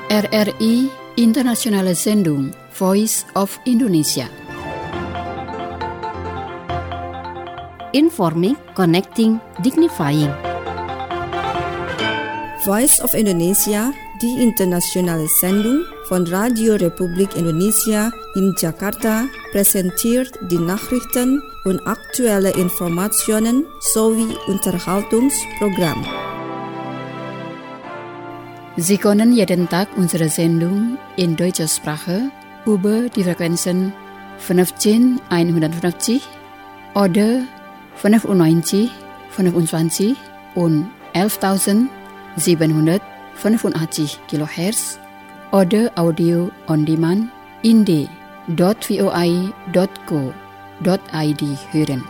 RRI Internationale Sendung Voice of Indonesia. Informing, connecting, dignifying. Voice of Indonesia, die internationale Sendung von Radio Republik Indonesia in Jakarta, präsentiert die Nachrichten und aktuelle Informationen sowie Unterhaltungsprogramm. Sie können jeden Tag unsere Sendung in deutscher Sprache über die Frequenzen 15150 oder 95, 25 und 11.785 kHz oder Audio on Demand in d.voi.co.id hören.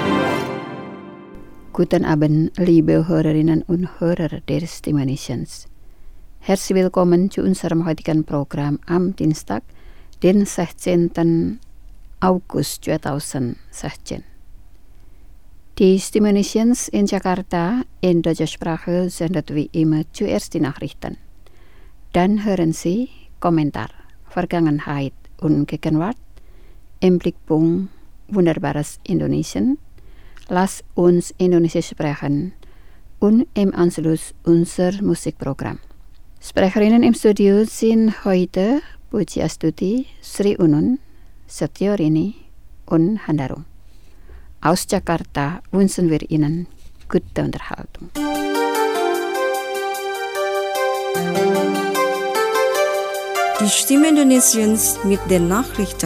Guten Abend, liebe Hörerinnen und Hörer der Stimme Nations. Herzlich willkommen zu unserem heutigen Programm am Dienstag, den 16. August 2016. Die Stimme Nations in Jakarta in deutscher Sprache sendet wie immer zuerst die Nachrichten. Dann hören Sie Kommentar, Vergangenheit und Gegenwart, im Blickpunkt Wunderbares Indonesien, Lass uns Indonesisch sprechen und im Anschluss unser Musikprogramm. Sprecherinnen im Studio sind heute Puji Astuti, Sri Unun, Setiorini und Handarum. Aus Jakarta wünschen wir Ihnen gute Unterhaltung. Die Stimme Indonesiens mit den Nachrichten.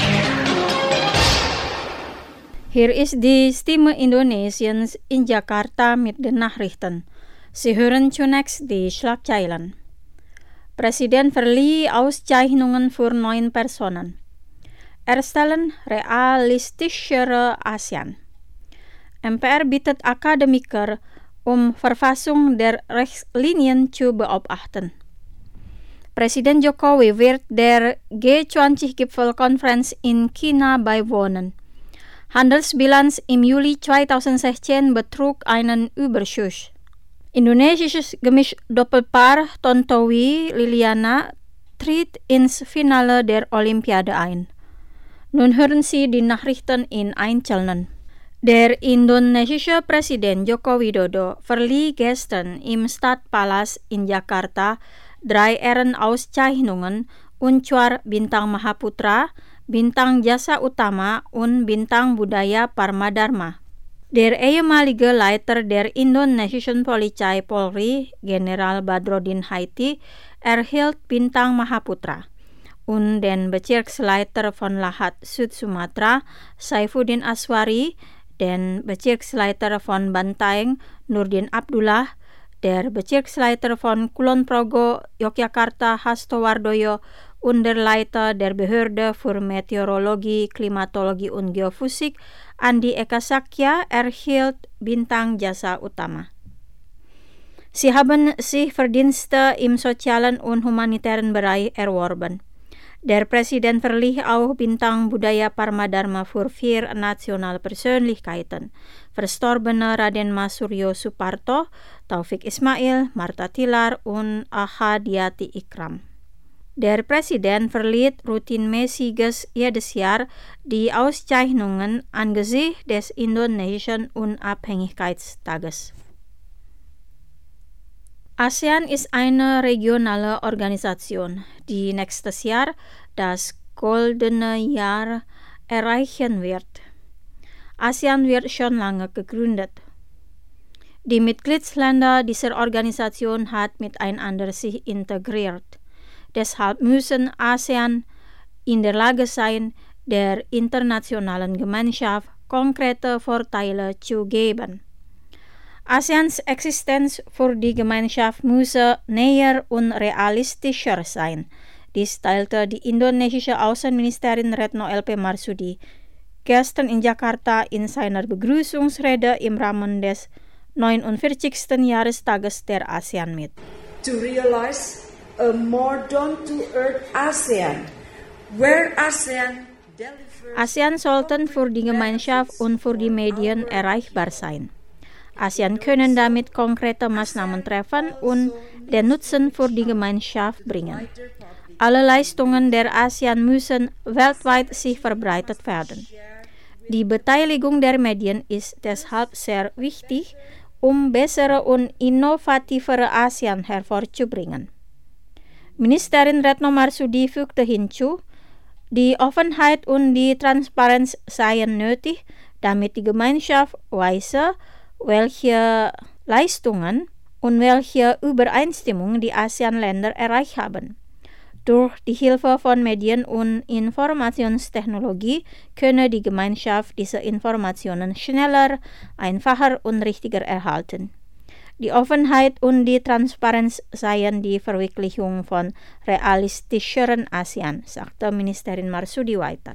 Hier ist die Stimme Indonesiens in Jakarta mit den Nachrichten. Sie hören zunächst die Schlagzeilen. Presiden verlieh Auszeichnungen für 9 Personen. Erstellen realistischere ASEAN. MPR bittet Akademiker, Verfassung der Rechtslinien zu beobachten. Präsident Jokowi wird der G20-Gipfelkonferenz in China beiwohnen. Handelsbilanz im Juli 2016 betrug einen Überschuss. Indonesisches Gemisch-Doppelpaar Tontowi-Liliana tritt ins Finale der Olympiade ein. Nun hören Sie die Nachrichten in Einzelnen. Der indonesische Präsident Joko Widodo verlieh gestern im Stadtpalast in Jakarta 3 Ehrenauszeichnungen, und zwar Bintang Mahaputra, Bintang Jasa Utama und Bintang Budaya Parmadharma. Der ehemalige Leiter der indonesischen Polizei Polri, General Badrodin Haiti, erhielt Bintang Mahaputra. Und den Bezirksleiter von Lahat Sud Sumatra, Saifuddin Aswari, den Bezirksleiter von Bantaeng, Nurdin Abdullah, der Bezirksleiter von Kulon Progo, Yogyakarta, Hasto Wardoyo, und der Leiter der Behörde für Meteorologie, Klimatologie und Geophysik, Andi Eka Sakya, erhielt Bintang Jasa Utama. Sie haben sich Verdienste im sozialen und humanitären Bereich erworben. Der Präsident verlieh auch Bintang Budaya Parmadharma für 4 nationale Persönlichkeiten: verstorbene Raden Mas Suryo Suparto, Taufik Ismail, Marta Tilar und Ahadiati Ikram. Der Präsident verlieh routinemäßiges jedes Jahr die Auszeichnungen angesichts des indonesischen Unabhängigkeitstages. ASEAN ist eine regionale Organisation, die nächstes Jahr das goldene Jahr erreichen wird. ASEAN wird schon lange gegründet. Die Mitgliedsländer dieser Organisation hat miteinander sich integriert. Deshalb müssen ASEAN in der Lage sein, der internationalen Gemeinschaft konkrete Vorteile zu geben. ASEANs Existenz für die Gemeinschaft müsse näher und realistischer sein. Dies teilte die indonesische Außenministerin Retno LP Marsudi gestern in Jakarta in seiner Begrüßungsrede im Rahmen des 49. Jahrestages der ASEAN mit. To realize a more down-to-earth ASEAN, where ASEAN delivers... ASEAN sollten für die Gemeinschaft und für die Medien erreichbar sein. ASEAN können damit konkrete Maßnahmen treffen und den Nutzen für die Gemeinschaft bringen. Alle Leistungen der ASEAN müssen weltweit sich verbreitet werden. Die Beteiligung der Medien ist deshalb sehr wichtig, bessere und innovativere ASEAN hervorzubringen. Ministerin Retno Marsudi fügte hinzu, die Offenheit und die Transparenz seien nötig, damit die Gemeinschaft weiß, welche Leistungen und welche Übereinstimmung die ASEAN-Länder erreicht haben. Durch die Hilfe von Medien und Informationstechnologie könne die Gemeinschaft diese Informationen schneller, einfacher und richtiger erhalten. Die Offenheit und die Transparenz seien die Verwirklichung von realistischeren ASEAN, sagte Ministerin Marsudi weiter.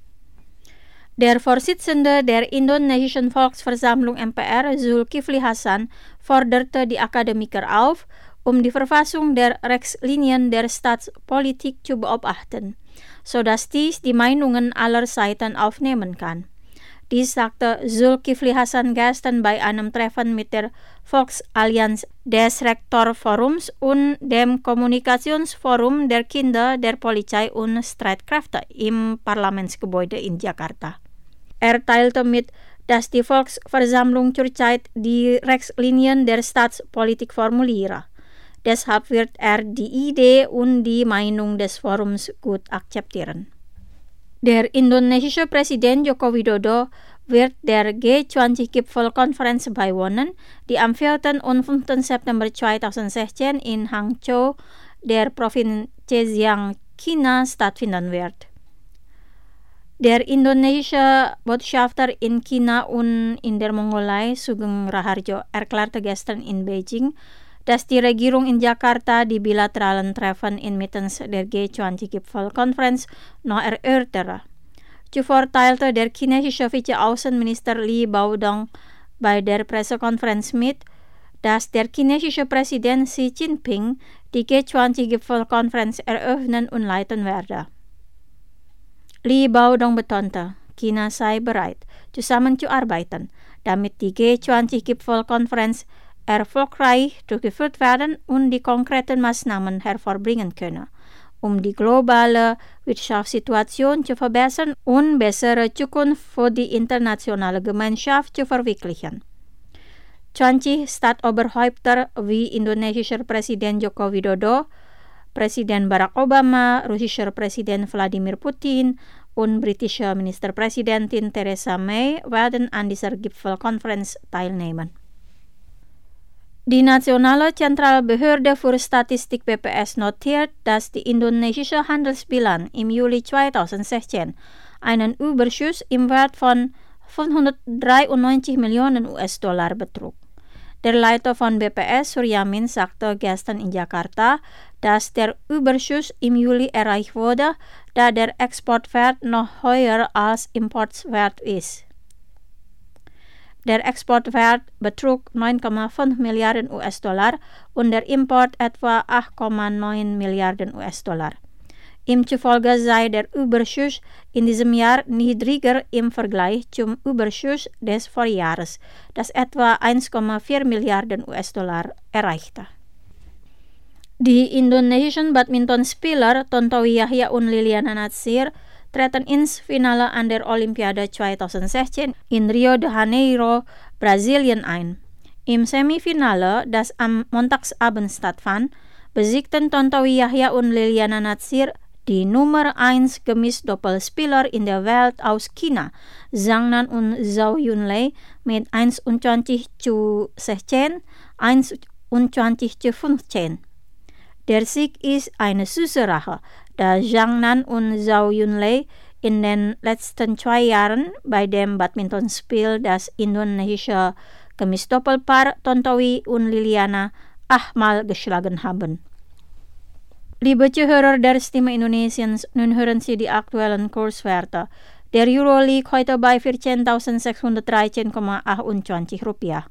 Der Vorsitzende der Indonesischen Volksversammlung MPR, Zulkifli Hasan, forderte die Akademiker auf, die Verfassung der Rechtslinien der Staatspolitik zu beobachten, sodass dies die Meinungen aller Seiten aufnehmen kann. Dies sagte Zulkifli Hasan gestern bei einem Treffen mit der Volksallianz des Rektorforums und dem Kommunikationsforum der Kinder der Polizei und Streitkräfte im Parlamentsgebäude in Jakarta. Er teilte mit, dass die Volksversammlung zurzeit die Rechtslinien der Staatspolitik formuliere. Deshalb wird er die Idee und die Meinung des Forums gut akzeptieren. Der indonesische Präsident Joko Widodo wird der G20-Gipfelkonferenz beiwohnen, die am 4. und 5. September 2016 in Hangzhou, der Provinz Zhejiang, China, stattfinden wird. Der indonesische Botschafter in China und in der Mongolei, Sugeng Raharjo, erklärte gestern in Beijing, dass die Regierung in Jakarta die bilateralen Treffen inmitten der G20-Gipfelkonferenz noch erörtere. Zuvor teilte der chinesische Vize-Außenminister Li Baodong bei der Pressekonferenz mit, dass der chinesische Präsident Xi Jinping die G20-Gipfelkonferenz eröffnen und leiten werde. Li Baodong betonte, China sei bereit, zusammenzuarbeiten, damit die G20-Gipfelkonferenz erfolgreich durchgeführt werden und die konkreten Maßnahmen hervorbringen könne, die globale Wirtschaftssituation zu verbessern und bessere Zukunft für die internationale Gemeinschaft zu verwirklichen. 20 Staatsoberhäupter wie indonesischer Präsident Joko Widodo, Präsident Barack Obama, russischer Präsident Wladimir Putin und britische Ministerpräsidentin Theresa May werden an dieser Gipfelkonferenz teilnehmen. Die Nationale Zentralbehörde für Statistik BPS notiert, dass die indonesische Handelsbilanz im Juli 2016 einen Überschuss im Wert von 593 Millionen US-Dollar betrug. Der Leiter von BPS, Suryamin, sagte gestern in Jakarta, dass der Überschuss im Juli erreicht wurde, da der Exportwert noch höher als Importwert ist. Der Exportwert betrug 9,5 Milliarden US-Dollar und der Import etwa 8,9 Milliarden US-Dollar. Ihm zufolge sei der Überschuss in diesem Jahr niedriger im Vergleich zum Überschuss des Vorjahres, das etwa 1,4 Milliarden US-Dollar erreichte. Die indonesischen Badmintonspieler Tontowi Yahya und Liliana Natsir treten ins Finale an der Olympiade 2016 in Rio de Janeiro, Brasilien ein. Im Semifinale, das am Montagsabend stattfand, besiegten Tontowi Yahya und Liliana Natsir die Nummer 1 Gemisdoppelspieler in der Welt aus China, Zhang Nan und Zhou Yunlei, mit 21:16, 21:15. Der Sieg ist eine süße Rache, da Zhang Nan und Zhou Yunlei in den letzten 2 Jahren bei dem Badmintonspiel das indonesische Gemisdoppelpaar Tontowi und Liliana 8-mal geschlagen haben. Liebe Zuhörer der Stimme Indonesiens, nun hören Sie die aktuellen Kurswerte. Der Euro liegt heute bei 14.613,28 Rupiah.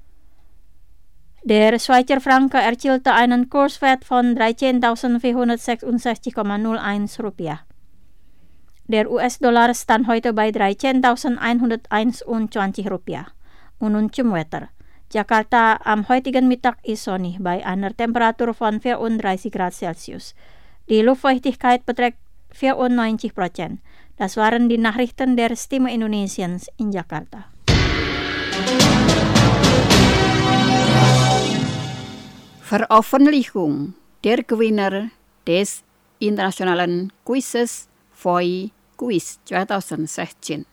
Der Schweizer Franken erzielte einen Kurswert von 13.466,01 Rupiah. Der US-Dollar stand heute bei 13.121 Rupiah. Und nun zum Wetter. Jakarta am heutigen Mittag ist sonnig bei einer Temperatur von 34 Grad Celsius. Die Luftfeuchtigkeit beträgt 94%. Das waren die Nachrichten der Stimme Indonesiens in Jakarta. Veröffentlichung der Gewinner des internationalen Quizzes VOI Quiz 2016.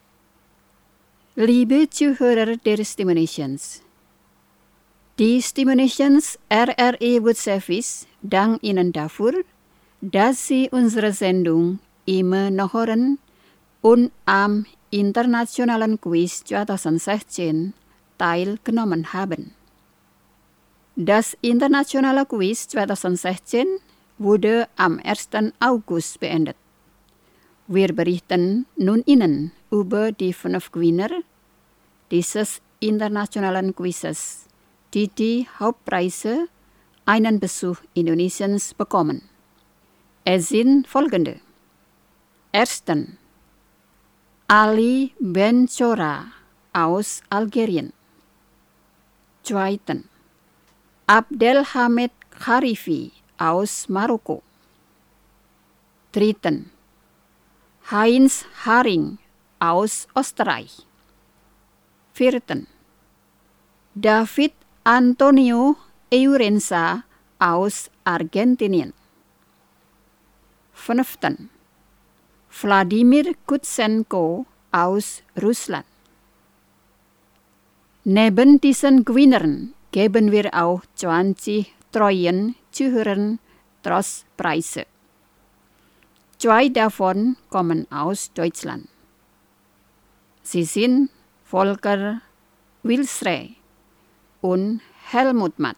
Liebe Zuhörer der Stimme Indonesiens, die Stimme Indonesiens RRI World Service dankt Ihnen dafür, dass Sie unsere Sendung immer noch hören und am internationalen Quiz 2016 teilgenommen haben. Das internationale Quiz 2016 wurde am 1. August beendet. Wir berichten nun Ihnen über die 5 Gewinner dieses internationalen Quizzes, die die Hauptpreise einen Besuch Indonesiens bekommen. Es sind folgende. 1. Ali Benchora aus Algerien. 2. Abdelhamid Kharifi aus Marokko. 3. Heinz Haring aus Österreich. 4. David Antonio Eurenza aus Argentinien. 5. Wladimir Kutsenko aus Russland. Neben diesen Gewinnern geben wir auch 20 treuen Zuhörern Trostpreise. 2 davon kommen aus Deutschland. Sie sind Volker Wilsre und Helmut Matt.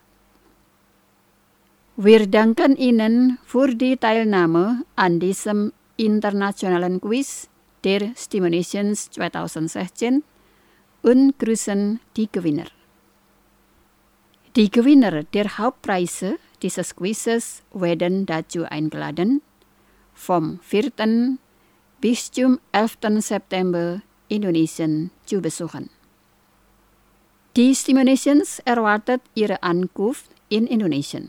Wir danken Ihnen für die Teilnahme an diesem internationalen Quiz der Stimme Indonesiens 2016 und grüßen die Gewinner. Die Gewinner der Hauptpreise dieses Quizzes werden dazu eingeladen, vom 4. bis zum 11. September Indonesien zu besuchen. Die Stimme Indonesiens erwartet Ihre Ankunft in Indonesien.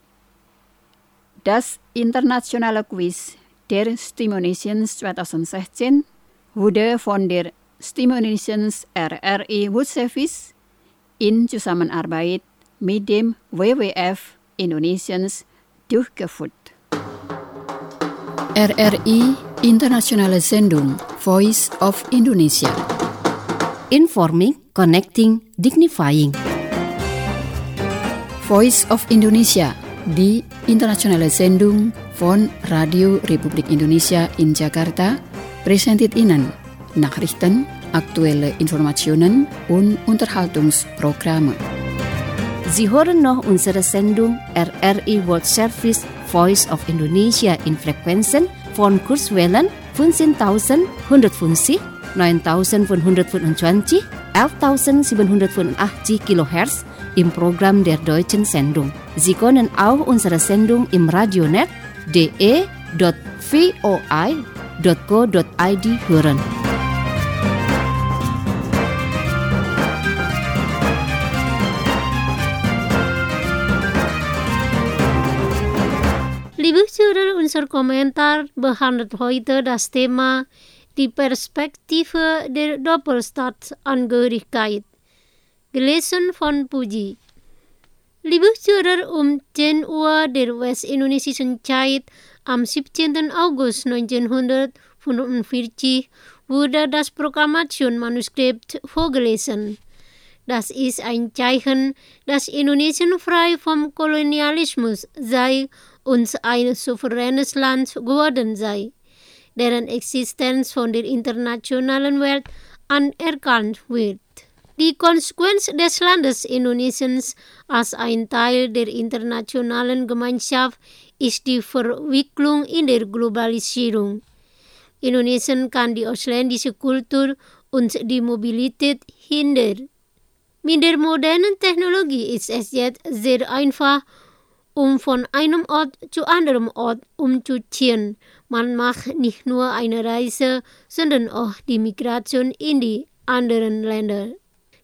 Das internationale Quiz der Stimme Indonesiens 2016 wurde von der Stimme Indonesiens RRI World Service in Zusammenarbeit mit dem WWF Indonesiens durchgeführt. RRI Internationale Sendung Voice of Indonesia. Informing, connecting, dignifying. Voice of Indonesia, die internationale Sendung von Radio Republik Indonesia in Jakarta, präsentiert Ihnen Nachrichten, aktuelle Informationen und Unterhaltungsprogramme. Sie hören noch unsere Sendung RRI World Service Voice of Indonesia in Frequenzen von Kurzwellen 15.150, 9.525, 11.785 kHz im Programm der deutschen Sendung. Sie können auch unsere Sendung im Radionet de.voi.co.id hören. Liebe Zuhörer, unser Kommentar behandelt heute das Thema die Perspektive der Doppelstaatsangehörigkeit. Gelesen von Puji. Liebe Zuhörer, um 10 Uhr der westindonesischen Zeit am 17. August 1945 wurde das Proklamation-Manuskript vorgelesen. Das ist ein Zeichen, dass Indonesien frei vom Kolonialismus sei und ein souveränes Land geworden sei, deren Existenz von der internationalen Welt anerkannt wird. Die Konsequenz des Landes Indonesiens als ein Teil der internationalen Gemeinschaft ist die Verwicklung in der Globalisierung. Indonesien kann die ausländische Kultur und die Mobilität hindern. Mit der modernen Technologie ist es jetzt sehr einfach, von einem Ort zu anderem Ort umzuziehen. Man macht nicht nur eine Reise, sondern auch die Migration in die anderen Länder.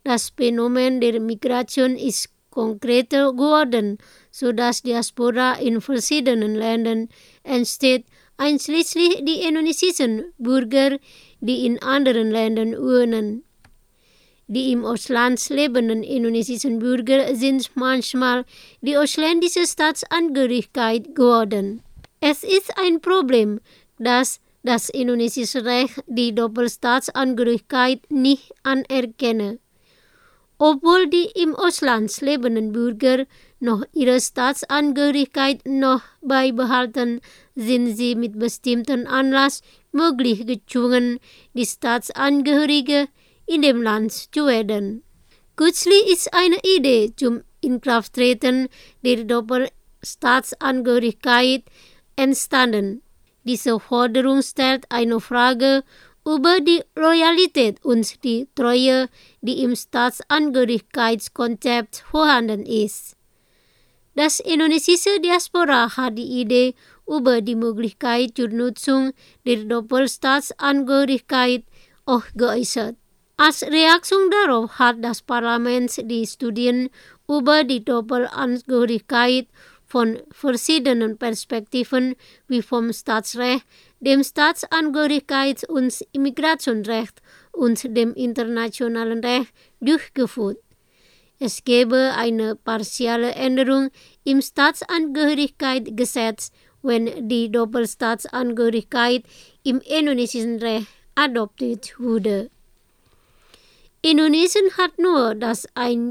Das Phänomen der Migration ist konkreter geworden, sodass Diaspora in verschiedenen Ländern entsteht, einschließlich die indonesischen Bürger, die in anderen Ländern wohnen. Die im Ausland lebenden indonesischen Bürger sind manchmal die ausländische Staatsangehörigkeit geworden. Es ist ein Problem, dass das indonesische Recht die Doppelstaatsangehörigkeit nicht anerkenne. Obwohl die im Ausland lebenden Bürger noch ihre Staatsangehörigkeit noch beibehalten, sind sie mit bestimmten Anlass möglich gezwungen, die Staatsangehörige in dem Land zu werden. Kürzlich ist eine Idee zum Inkrafttreten der Doppelstaatsangehörigkeit entstanden. Diese Forderung stellt eine Frage über die Loyalität und die Treue, die im Staatsangehörigkeitskonzept vorhanden ist. Das indonesische Diaspora hat die Idee über die Möglichkeit zur Nutzung der Doppelstaatsangehörigkeit auch geäußert. Als Reaktion darauf hat das Parlament die Studien über die Doppelangehörigkeit von verschiedenen Perspektiven wie vom Staatsrecht, dem Staatsangehörigkeits- und Immigrationsrecht und dem internationalen Recht durchgeführt. Es gäbe eine partielle Änderung im Staatsangehörigkeitsgesetz, wenn die Doppelstaatsangehörigkeit im indonesischen Recht adoptiert wurde. Indonesien hat nur das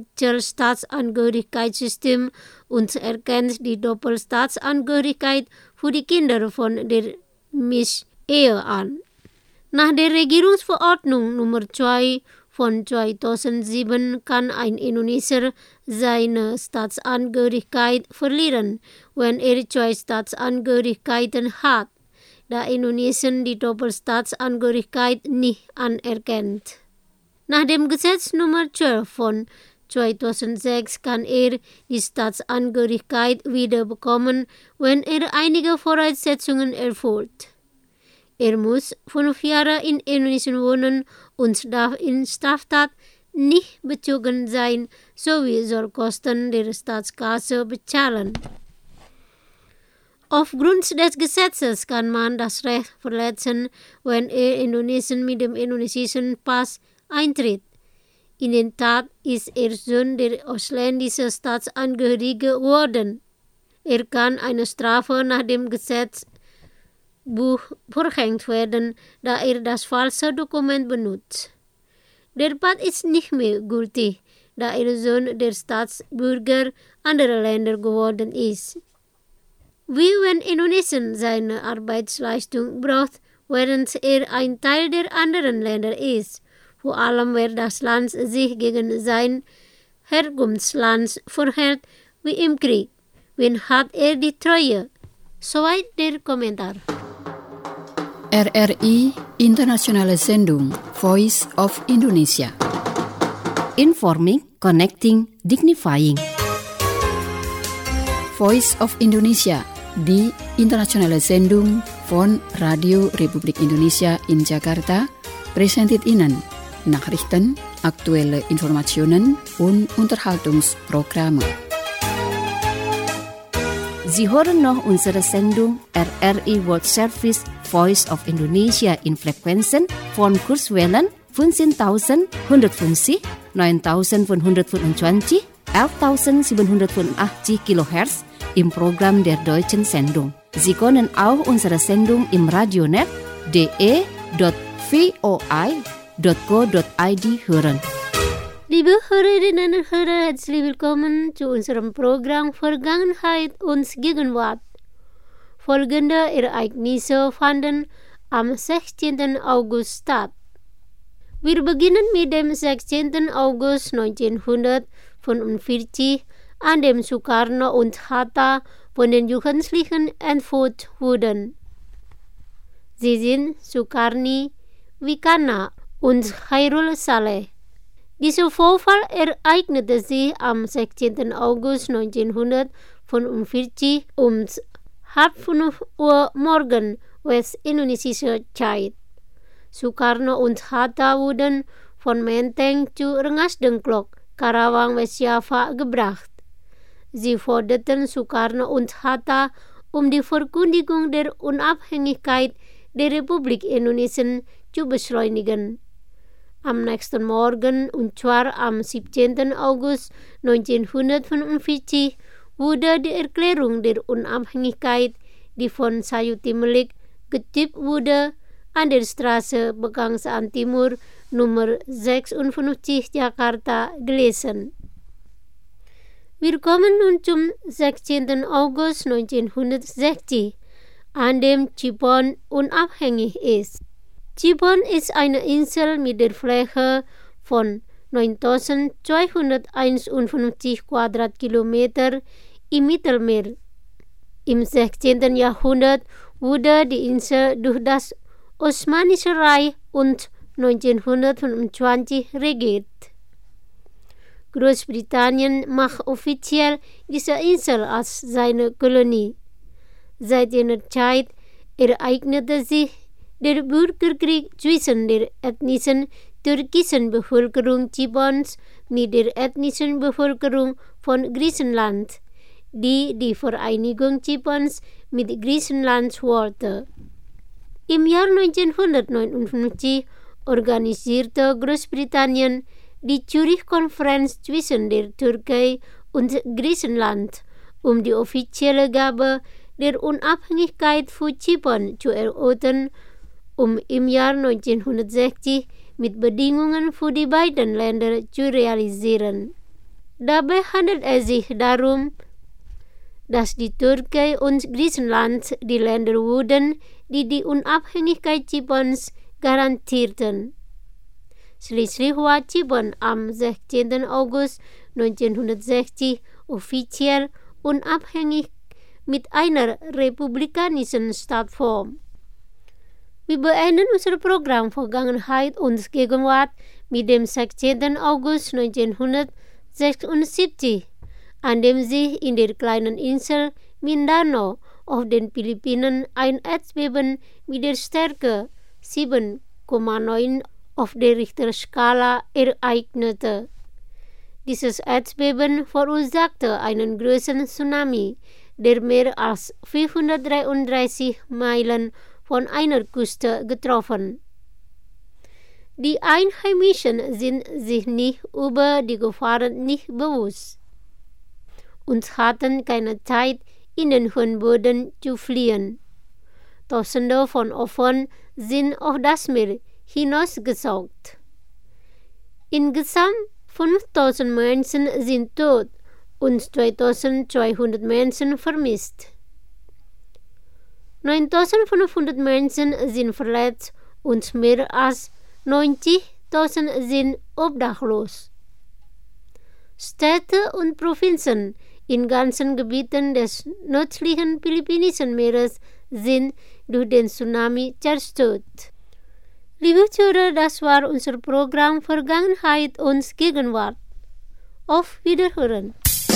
Einzelstaatsangehörigkeitssystem und erkennt die Doppelstaatsangehörigkeit für die Kinder von der Mischehe an. Nach der Regierungsverordnung Nummer 2 von 2007 kann ein Indonesier seine Staatsangehörigkeit verlieren, wenn er 2 Staatsangehörigkeiten hat, da Indonesien die Doppelstaatsangehörigkeit nicht anerkennt. Nach dem Gesetz Nummer 12 von 2006 kann er die Staatsangehörigkeit wieder bekommen, wenn er einige Voraussetzungen erfüllt. Er muss 5 Jahre in Indonesien wohnen und darf in Straftat nicht bezogen sein, sowie soll Kosten der Staatskasse bezahlen. Aufgrund des Gesetzes kann man das Recht verletzen, wenn er Indonesien mit dem indonesischen Pass eintritt. In der Tat ist er Sohn der ausländischen Staatsangehörige geworden. Er kann eine Strafe nach dem Gesetzbuch verhängt werden, da er das falsche Dokument benutzt. Der Pass ist nicht mehr gültig, da er Sohn der Staatsbürger anderer Länder geworden ist. Wie wenn Indonesien seine Arbeitsleistung braucht, während er ein Teil der anderen Länder ist, vor allem wer das Land sich gegen sein Herkunftsland verhält wie im Krieg. Wen hat er die Treue? Soweit der Kommentar. RRI Internationale Sendung Voice of Indonesia. Informing, connecting, dignifying. Voice of Indonesia, die internationale Sendung von Radio Republik Indonesia in Jakarta, präsentiert Ihnen Nachrichten, aktuelle Informationen und Unterhaltungsprogramme. Sie hören noch unsere Sendung RRI World Service Voice of Indonesia in Frequenzen von Kurzwellen 15.150, 9.525, 11.785 kHz im Programm der deutschen Sendung. Sie können auch unsere Sendung im Radionet de.voi.co.id hören. Liebe Hörerinnen und Hörer, herzlich willkommen zu unserem Programm Vergangenheit und Gegenwart. Folgende Ereignisse fanden am 16. August statt. Wir beginnen mit dem 16. August 1945, an dem Sukarno und Hatta von den Jugendlichen entführt wurden. Sie sind Sukarni, Wikana und Khairul Saleh. Dieser Vorfall ereignete sich am 16. August 1945 um 4:30 Uhr morgens westindonesischer Zeit. Sukarno und Hatta wurden von Menteng zu Rengasdengklok, Karawang, West-Java gebracht. Sie forderten Sukarno und Hatta die Verkündigung der Unabhängigkeit der Republik Indonesien zu beschleunigen. Am nächsten Morgen, und zwar am 17. August 1945, wurde die Erklärung der Unabhängigkeit, die von Sayuti Melik getippt wurde, an der Straße Pegangsaan Timur Nummer 56 Jakarta gelesen. Wir kommen nun zum 16. August 1960, an dem Zypern unabhängig ist. Zypern ist eine Insel mit der Fläche von 9.251 Quadratkilometer im Mittelmeer. Im 16. Jahrhundert wurde die Insel durch das Osmanische Reich und 1925 regiert. Großbritannien macht offiziell diese Insel als seine Kolonie. Seit jener Zeit ereignete sich der Bürgerkrieg zwischen der ethnischen türkischen Bevölkerung Zyperns mit der ethnischen Bevölkerung von Griechenland, die die Vereinigung Zyperns mit Griechenland wollte. Im Jahr 1959 organisierte Großbritannien die Zürich-Konferenz zwischen der Türkei und Griechenland, die offizielle Gabe der Unabhängigkeit für Zypern zu erörtern, im Jahr 1960 mit Bedingungen für die beiden Länder zu realisieren. Dabei handelt es sich darum, dass die Türkei und Griechenland die Länder wurden, die die Unabhängigkeit Zyperns garantierten. Schließlich war Zypern am 16. August 1960 offiziell unabhängig mit einer republikanischen Staatsform. Wir beenden unser Programm Vergangenheit und Gegenwart mit dem 16. August 1976, an dem sich in der kleinen Insel Mindanao auf den Philippinen ein Erdbeben mit der Stärke 7,9 auf der Richterskala ereignete. Dieses Erdbeben verursachte einen großen Tsunami, der mehr als 533 Meilen von einer Küste getroffen. Die Einheimischen sind sich nicht über die Gefahren nicht bewusst und hatten keine Zeit, in den hohen Boden zu fliehen. Tausende von Opfern sind auf das Meer hinausgesaugt. Insgesamt 5.000 Menschen sind tot und 2.200 Menschen vermisst. 9.500 Menschen sind verletzt und mehr als 90.000 sind obdachlos. Städte und Provinzen in ganzen Gebieten des nördlichen Philippinischen Meeres sind durch den Tsunami zerstört. Liebe Zuhörer, das war unser Programm Vergangenheit und Gegenwart. Auf Wiederhören.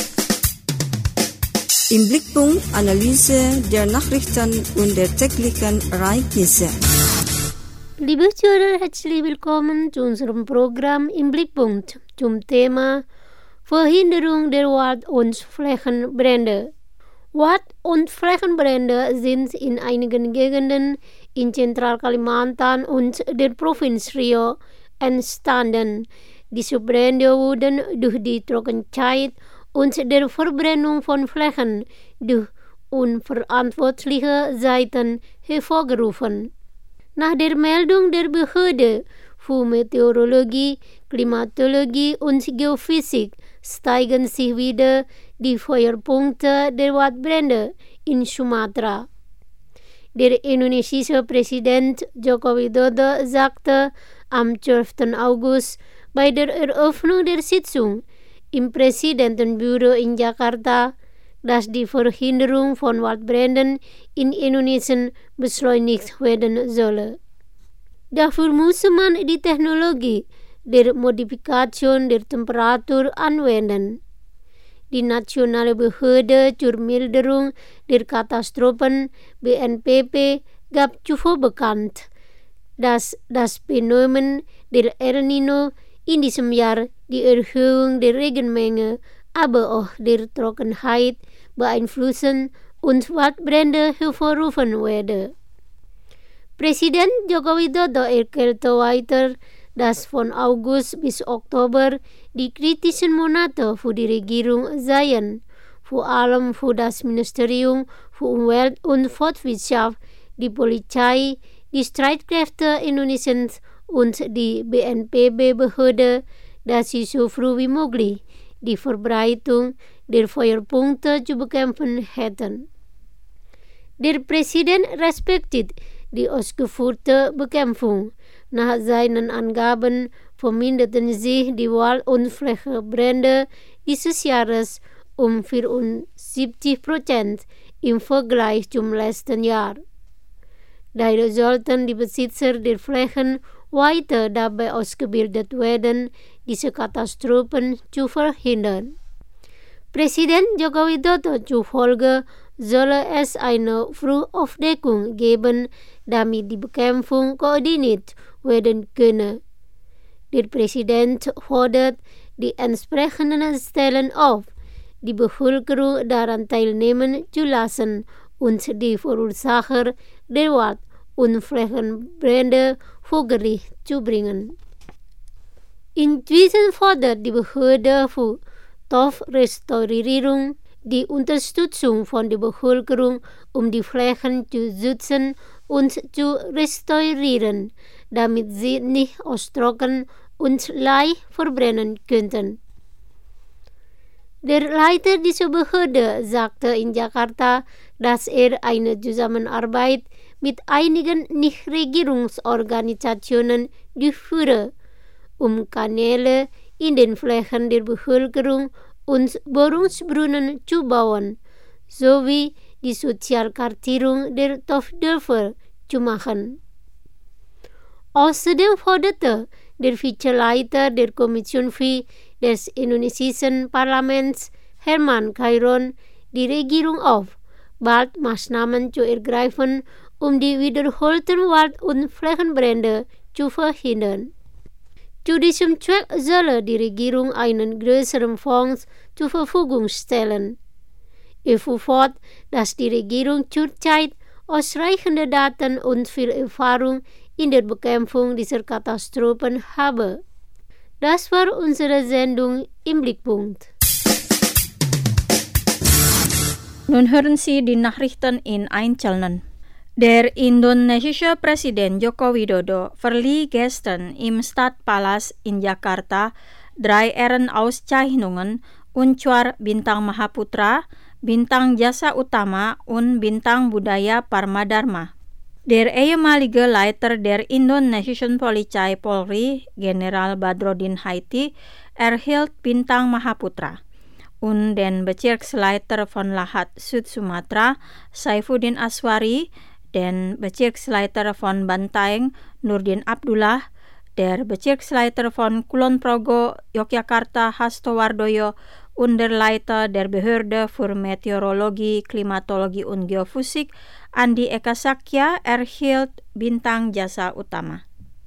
Im Blickpunkt Analyse der Nachrichten und der täglichen Ereignisse. Liebe Zuhörer, herzlich willkommen zu unserem Programm Im Blickpunkt zum Thema Verhinderung der Wald- und Flächenbrände. Wald- und Flächenbrände sind in einigen Gegenden in Zentralkalimantan und der Provinz Rio entstanden. Diese Brände wurden durch die Trockenzeit und der Verbrennung von Flächen durch unverantwortliche Seiten hervorgerufen. Nach der Meldung der Behörde für Meteorologie, Klimatologie und Geophysik steigen sich wieder die Feuerpunkte der Waldbrände in Sumatra. Der indonesische Präsident Joko Widodo sagte am 12. August bei der Eröffnung der Sitzung im Präsidentenbüro in Jakarta, dass die Verhinderung von Waldbränden in Indonesien beschleunigt werden solle. Dafür muss man die Technologie der Modifikation der Temperatur anwenden. Die Nationale Behörde zur Milderung der Katastrophen BNPB gab zuvor bekannt, dass das Phänomen der El Nino in diesem Jahr die Erhöhung der Regenmenge, aber auch der Trockenheit beeinflussen und Waldbrände hervorrufen werde. Presiden Joko Widodo erklärte weiter, dass von August bis Oktober die kritischen Monate für die Regierung seien, vor allem für das Ministerium für Umwelt und Forstwirtschaft, die Polizei, die Streitkräfte Indonesiens und die BNPB-Behörde, dass sie so früh wie möglich die Verbreitung der Feuerpunkte zu bekämpfen hätten. Der Präsident respektiert die ausgeführte Bekämpfung. Nach seinen Angaben verminderten sich die Wald- und Flächenbrände dieses Jahres um 74% im Vergleich zum letzten Jahr. Daher sollten die Besitzer der Flächen weiter dabei ausgebildet werden, diese Katastrophen zu verhindern. Präsident Joko Widodo zufolge solle es eine Frühaufdeckung geben, damit die Bekämpfung koordiniert werden könne. Der Präsident fordert die entsprechenden Stellen auf, die Bevölkerung daran teilnehmen zu lassen und die Verursacher der Wald- und Flächenbrände vor Gericht zu bringen. Inzwischen fordert die Behörde für Torfrestaurierung die Unterstützung von der Bevölkerung, um die Flächen zu schützen und zu restaurieren, damit sie nicht austrocknen und leicht verbrennen könnten. Der Leiter dieser Behörde sagte in Jakarta, dass er eine Zusammenarbeit mit einigen Nichtregierungsorganisationen durchführe, um Kanäle in den Flächen der Bevölkerung und Bohrungsbrunnen zu bauen, sowie die Sozialkartierung der Dorfdörfer zu machen. Außerdem forderte der Vizeleiter der Kommission 4 des indonesischen Parlaments, Herman Khairon, die Regierung auf, bald Maßnahmen zu ergreifen, um die wiederholten Wald- und Flächenbrände zu verhindern. Zu diesem Zweck solle die Regierung einen größeren Fonds zur Verfügung stellen. Er fuhr fort, dass die Regierung zurzeit ausreichende Daten und viel Erfahrung in der Bekämpfung dieser Katastrophen habe. Das war unsere Sendung im Blickpunkt. Nun hören Sie die Nachrichten in Einzelnen. Der indonesische Präsident Joko Widodo verlieh gestern im Stadtpalast in Jakarta 3 Ehrenauszeichnungen Unchwar Bintang Mahaputra, Bintang Jasa Utama und Bintang Budaya Parmadharma. Der ehemalige Leiter der indonesischen Polizei Polri, General Badrodin Haiti, erhielt Bintang Mahaputra. Und den Bezirksleiter von Lahat Sud Sumatra, Saifuddin Aswari, den Bezirksleiter von Bantaeng, Nurdin Abdullah, der Bezirksleiter von Kulon Progo, Yogyakarta, Hasto Wardoyo, und der Leiter der Behörde für Meteorologie, Klimatologie und Geophysik, Andi Eka Sakya, erhielt Bintang Jasa Utama.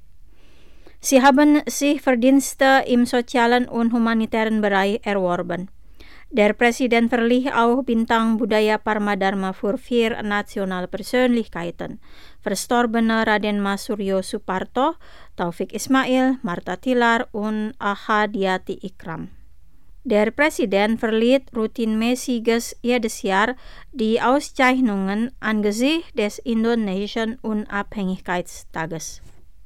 Sie haben sich Verdienste im sozialen und humanitären Bereich erworben. Der Präsident verlieh auch Bintang Budaya Parmadharma für 4 nationale Persönlichkeiten, verstorbene Raden Mas Suryo Suparto, Taufik Ismail, Marta Tilar und Ahadiati Ikram. Der Präsident verlieh routinemäßig jedes Jahr die Auszeichnungen angesichts des indonesischen Unabhängigkeitstages.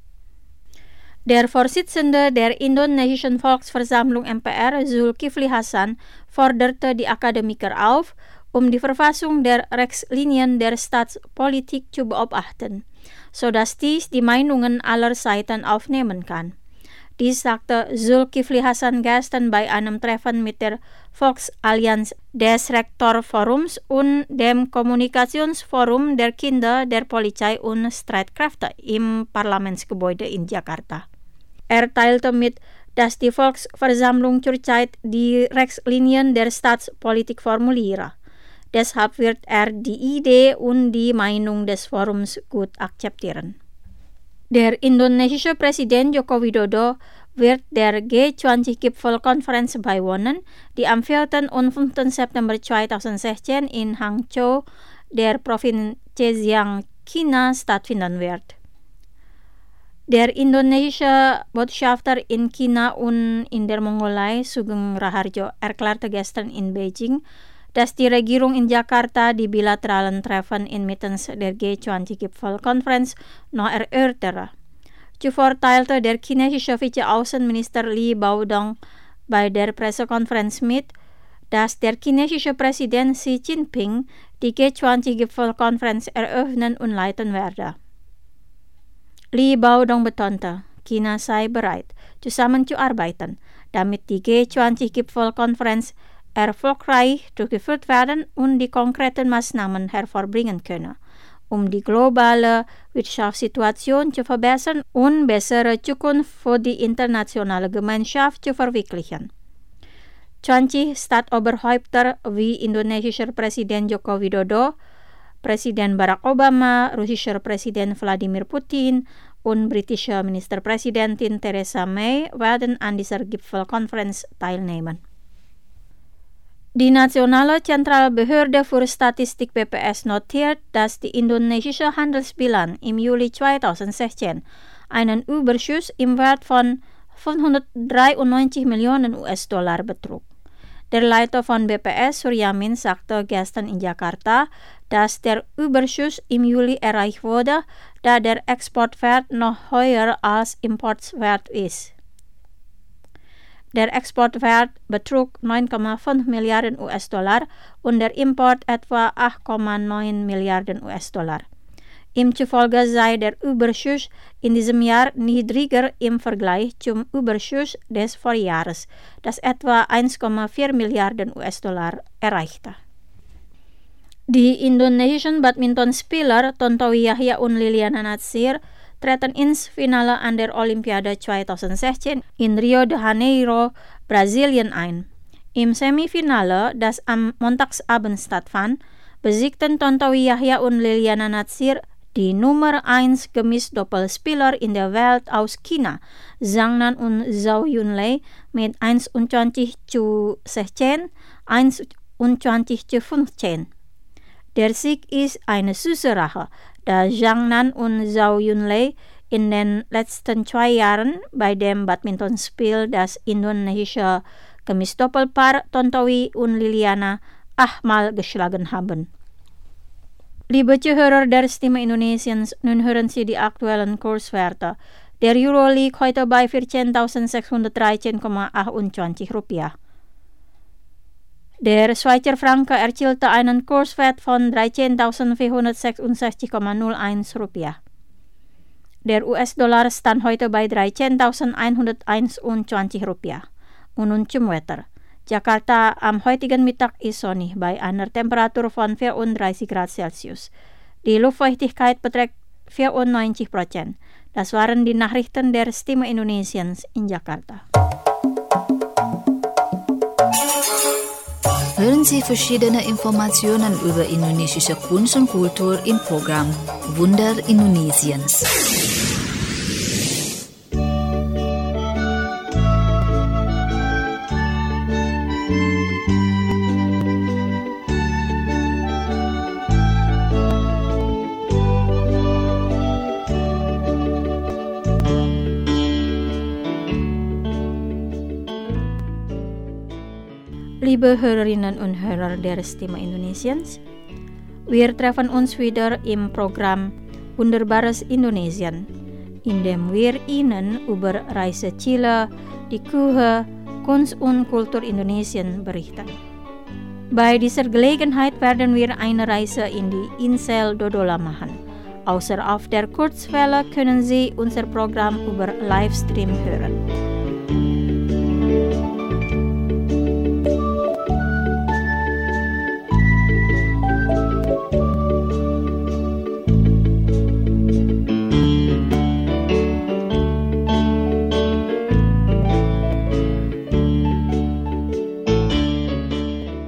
Der Vorsitzende der indonesischen Volksversammlung MPR, Zulkifli Hasan, forderte die Akademiker auf, die Verfassung der Rechtslinien der Staatspolitik zu beobachten, sodass dies die Meinungen aller Seiten aufnehmen kann. Dies sagte Zulkifli Hasan gestern bei einem Treffen mit der Volksallianz des Rektorforums und dem Kommunikationsforum der Kinder der Polizei und Streitkräfte im Parlamentsgebäude in Jakarta. Er teilte mit, dass die Volksversammlung zurzeit die Rechtslinien der Staatspolitik formuliere. Deshalb wird er die Idee und die Meinung des Forums gut akzeptieren. Der indonesische Presiden Joko Widodo wird der G20-Gipfelkonferenz beiwohnen, die am 4. und 5. September 2016 in Hangzhou, der Provinz Zhejiang, China, stattfinden wird. Der indonesische Botschafter in China und in der Mongolei, Sugeng Raharjo, erklärte gestern in Beijing, dass die Regierung in Jakarta die bilateralen Treffen inmitten der G20-Gipfelkonferenz noch erörtere. Zuvor teilte der chinesische Vize-Außenminister Li Baodong bei der Pressekonferenz mit, dass der chinesische Präsident Xi Jinping die G20-Gipfelkonferenz eröffnen und leiten werde. Li Baodong betonte, China sei bereit, zusammenzuarbeiten, damit die G20-Gipfelkonferenz erfolgreich durchgeführt werden und die konkreten Maßnahmen hervorbringen könne, um die globale Wirtschaftssituation zu verbessern und bessere Zukunft für die internationale Gemeinschaft zu verwirklichen. 20 Staatsoberhäupter wie indonesischer Präsident Joko Widodo, Präsident Barack Obama, russischer Präsident Wladimir Putin und britische Ministerpräsidentin Theresa May werden an dieser Gipfelkonferenz teilnehmen. Die Nationale Zentralbehörde für Statistik BPS notiert, dass die indonesische Handelsbilanz im Juli 2016 einen Überschuss im Wert von 593 Millionen US-Dollar betrug. Der Leiter von BPS, Suryamin, sagte gestern in Jakarta, dass der Überschuss im Juli erreicht wurde, da der Exportwert noch höher als Importwert ist. Der Exportwert betrug 9,5 Milliarden US-Dollar und der Import etwa 8,9 Milliarden US-Dollar. Ihm zufolge sei der Überschuss in diesem Jahr niedriger im Vergleich zum Überschuss des Vorjahres, das etwa 1,4 Milliarden US-Dollar erreichte. Die indonesischen Badmintonspieler Tontowi Yahya und Liliana Natsir treten ins Finale an der Olympiade 2016 in Rio de Janeiro, Brasilien ein. Im Semifinale, das am Montagsabend stattfand, besiegten Tontowi Yahya und Liliana Natsir die Nummer 1 Gemisdoppelspieler in der Welt aus China, Zhang Nan und Zhou Yunlei, mit 21:16, 21:15. Der Sieg ist eine süße Rache, da Zhang Nan und Zhou Yunlei in den letzten 2 Jahren bei dem Badmintonspiel das indonesische Gemisdoppelpaar Tontowi und Liliana 8-mal geschlagen haben. Liebe Zuhörer der Stimme Indonesiens, nun hören Sie die aktuellen Kurswerte. Der Euro liegt heute bei 14.613,28 Rupiah. Der Schweizer Franken erzielte einen Kurswert von 13.466,01 Rupiah. Der US-Dollar stand heute bei 13.121 Rupiah. Und nun zum Wetter. Jakarta am heutigen Mittag ist sonnig bei einer Temperatur von 34 Grad Celsius. Die Luftfeuchtigkeit beträgt 94%. Das waren die Nachrichten der Stimme Indonesiens in Jakarta. Hören Sie verschiedene Informationen über indonesische Kunst und Kultur im Programm Wunder Indonesiens. Liebe Hörerinnen und Hörer der Stimme Indonesiens, wir treffen uns wieder im Programm Wunderbares Indonesien, in dem wir Ihnen über Reiseziele, die Küche, Kunst und Kultur Indonesien berichten. Bei dieser Gelegenheit werden wir eine Reise in die Insel Dodola machen. Außer auf der Kurzwelle können Sie unser Programm über Livestream hören.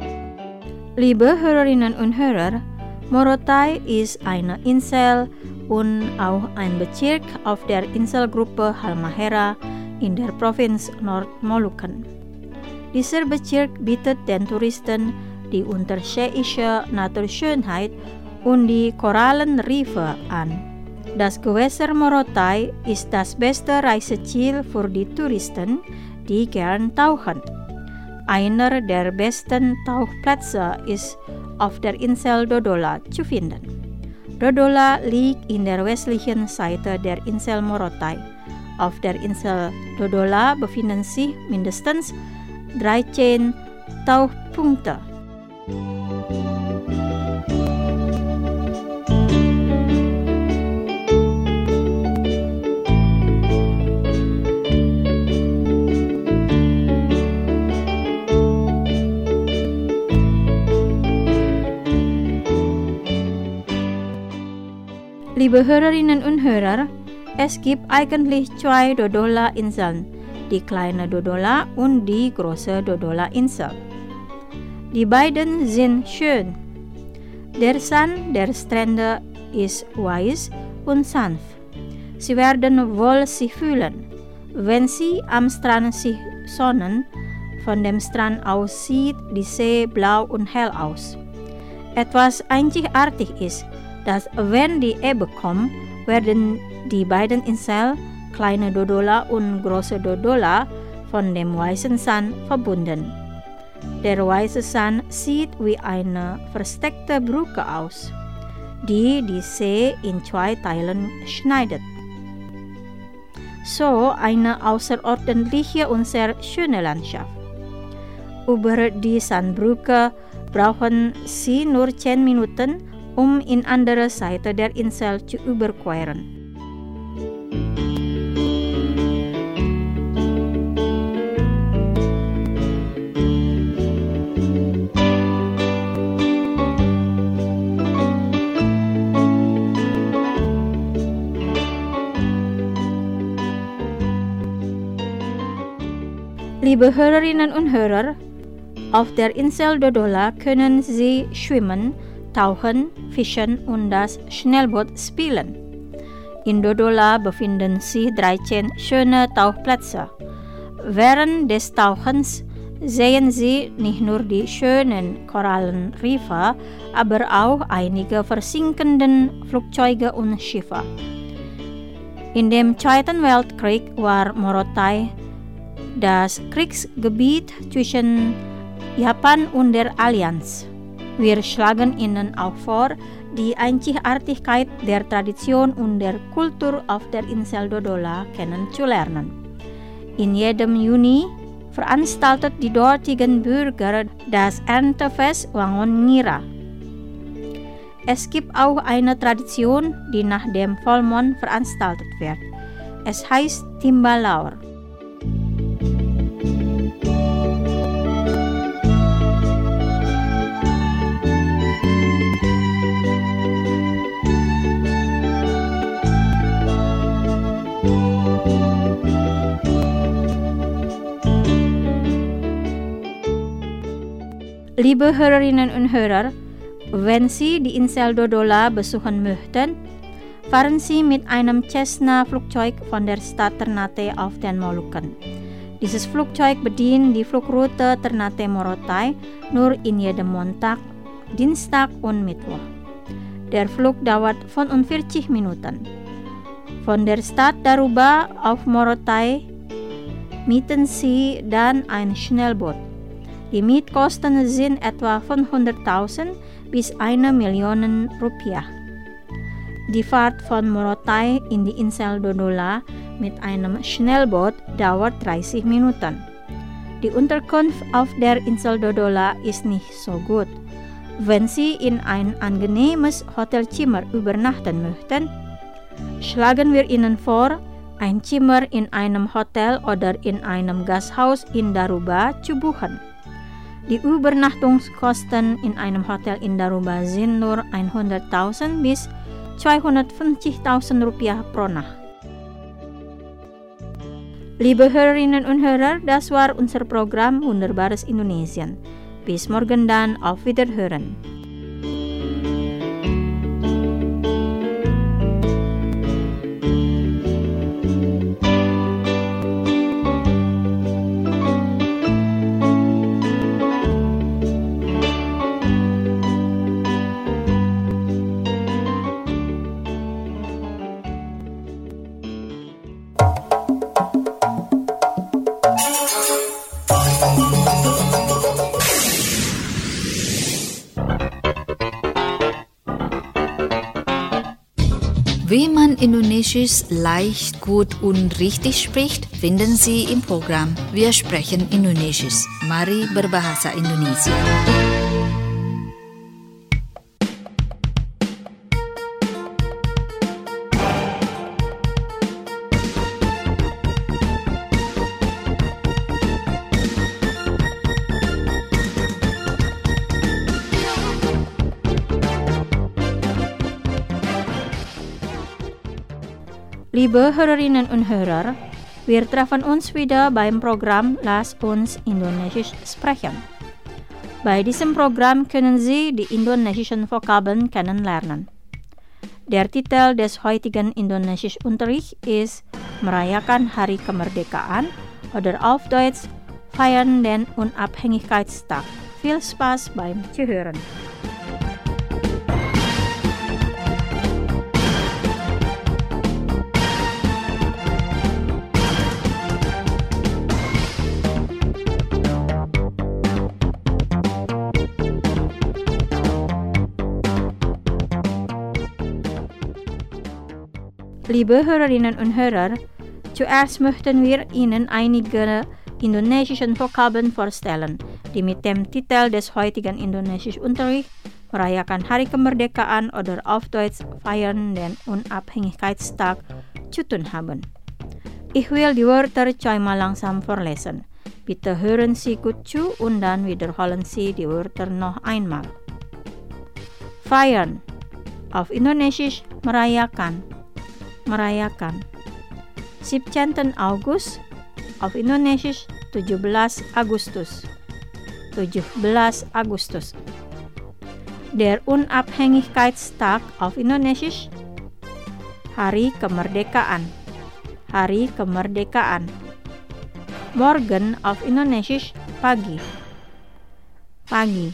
Liebe Hörerinnen und Hörer, Morotai ist eine Insel und auch ein Bezirk auf der Inselgruppe Halmahera in der Provinz Nordmolukken. Dieser Bezirk bietet den Touristen die unterschiedliche Naturschönheit und die Korallenriffe an. Das Gewässer Morotai ist das beste Reiseziel für die Touristen, die gern tauchen. Einer der besten Tauchplätze ist auf der Insel Dodola zu finden. Dodola liegt in der westlichen Seite der Insel Morotai. Auf der Insel Dodola befinden sich mindestens 13 Tauchpunkte. Liebe Hörerinnen und Hörer, es gibt eigentlich zwei Dodola-Inseln, die kleine Dodola und die große Dodola-Insel. Die beiden sind schön. Der Sand der Strände ist weiß und sanft. Sie werden wohl sich fühlen, wenn Sie am Strand sich sonnen. Von dem Strand aus sieht die See blau und hell aus. Etwas einzigartig ist, dass wenn die Ebbe kommt, werden die beiden Inseln, kleine Dodola und große Dodola, von dem weißen Sand verbunden. Der weiße Sand sieht wie eine versteckte Brücke aus, die die See in zwei Teilen schneidet. So eine außerordentliche und sehr schöne Landschaft. Über die Sandbrücke brauchen Sie nur 10 Minuten, um in andere Seite der Insel zu überqueren. Liebe Hörerinnen und Hörer, auf der Insel Dodola können Sie schwimmen, tauchen, fischen und das Schnellboot spielen. In Dodola befinden sich 13 schöne Tauchplätze. Während des Tauchens sehen Sie nicht nur die schönen Korallenriffe, aber auch einige versinkende Flugzeuge und Schiffe. In dem Zweiten Weltkrieg war Morotai das Kriegsgebiet zwischen Japan und der Allianz. Wir schlagen Ihnen auch vor, die Einzigartigkeit der Tradition und der Kultur auf der Insel Dodola kennenzulernen. In jedem Juni veranstaltet die dortigen Bürger das Erntefest Wangon Ngira. Es gibt auch eine Tradition, die nach dem Vollmond veranstaltet wird. Es heißt Timbalaur. Liebe Hörerinnen und Hörer, wenn Sie die Insel Dodola besuchen möchten, fahren Sie mit einem Cessna-Flugzeug von der Stadt Ternate auf den Molukken. Dieses Flugzeug bedient die Flugroute Ternate-Morotai nur in jedem Montag, Dienstag und Mittwoch. Der Flug dauert 45 Minuten. Von der Stadt Daruba auf Morotai mieten Sie dann ein Schnellboot. Die Mietkosten sind etwa 500.000 bis 1 Million Rupiah. Die Fahrt von Morotai in die Insel Dodola mit einem Schnellboot dauert 30 Minuten. Die Unterkunft auf der Insel Dodola ist nicht so gut. Wenn Sie in ein angenehmes Hotelzimmer übernachten möchten, schlagen wir Ihnen vor, ein Zimmer in einem Hotel oder in einem Gasthaus in Daruba zu buchen. Die Übernachtungskosten in einem Hotel in Daruba sind nur 100.000 bis 250.000 Rupiah pro Nacht. Liebe Hörerinnen und Hörer, das war unser Programm Wunderbares Indonesien. Bis morgen dann, auf Wiederhören. Wie man Indonesisch leicht, gut und richtig spricht, finden Sie im Programm Wir sprechen Indonesisch. Mari berbahasa Indonesia. Liebe Hörerinnen und Hörer, wir treffen uns wieder beim Programm Lass uns Indonesisch sprechen. Bei diesem Programm können Sie die indonesischen Vokabeln kennenlernen. Der Titel des heutigen Indonesischunterrichts ist Merayakan Hari Kemerdekaan oder auf Deutsch Feiern den Unabhängigkeitstag. Viel Spaß beim Zuhören. Liebe Hörerinnen und Hörer, zuerst möchten wir Ihnen einige indonesische Vokabeln vorstellen, die mit dem Titel des heutigen Indonesischunterrichts Merayakan Hari Kemerdekaan oder auf Deutsch Feiern den Unabhängigkeitstag zu tun haben. Ich will die Wörter zweimal langsam vorlesen. Bitte hören Sie gut zu und dann wiederholen Sie die Wörter noch einmal. Feiern, auf Indonesisch merayakan. Merayakan. 17 August, auf Indonesisch 17 Agustus. 17 Agustus. Der Unabhängigkeitstag auf Indonesisch Hari Kemerdekaan. Hari Kemerdekaan. Morgen auf Indonesisch pagi. Pagi.